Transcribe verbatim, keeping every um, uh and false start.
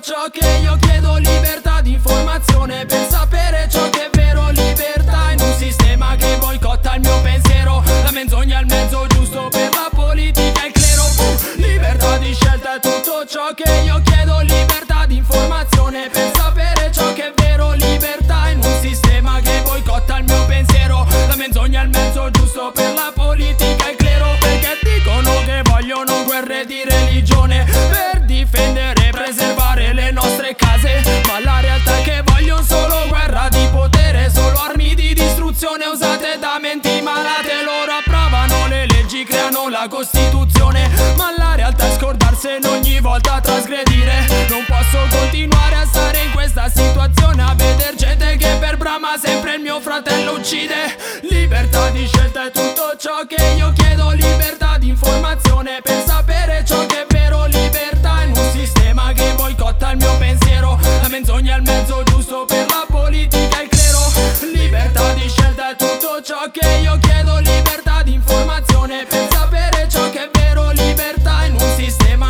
ciò che io chiedo, libertà di informazione per sapere ciò che è vero, libertà in un sistema che boicotta il mio pensiero, la menzogna è il mezzo giusto per la politica e il clero. uh, Libertà di scelta è tutto ciò che io chiedo, libertà di informazione per sapere ciò che è vero, libertà in un sistema che boicotta il mio pensiero, la menzogna è il mezzo giusto per la politica e il clero, perché dicono che vogliono guerre di religione per difendere e preservare le nostre case, ma la realtà è che vogliono solo guerra di potere, solo armi di distruzione usate da menti malate. Loro approvano le leggi, creano la Costituzione, ma la realtà è scordarsene ogni volta a trasgredire. Non posso continuare a stare in questa situazione, a vedere gente che per brama sempre il mio fratello uccide. Libertà di scelta è tutto ciò che io chiedo, libertà di informazione per sapere ciò che è vero, libertà in un sistema che boicotta il mio pensiero, la menzogna è il mezzo giusto per la politica e il clero. Libertà di scelta è tutto ciò che io chiedo, libertà di informazione per sapere ciò che è vero, libertà in un sistema